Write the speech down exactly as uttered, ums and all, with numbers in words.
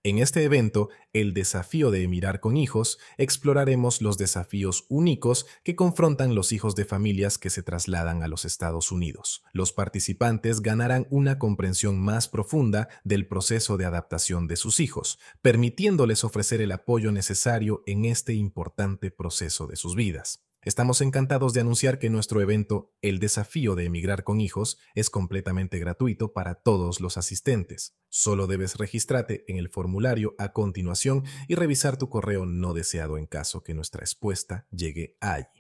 En este evento, El desafío de emigrar con hijos, exploraremos los desafíos únicos que confrontan los hijos de familias que se trasladan a los Estados Unidos. Los participantes ganarán una comprensión más profunda del proceso de adaptación de sus hijos, permitiéndoles ofrecer el apoyo necesario en este importante proceso de sus vidas. Estamos encantados de anunciar que nuestro evento El desafío de emigrar con hijos es completamente gratuito para todos los asistentes. Solo debes registrarte en el formulario a continuación y revisar tu correo no deseado en caso que nuestra respuesta llegue allí.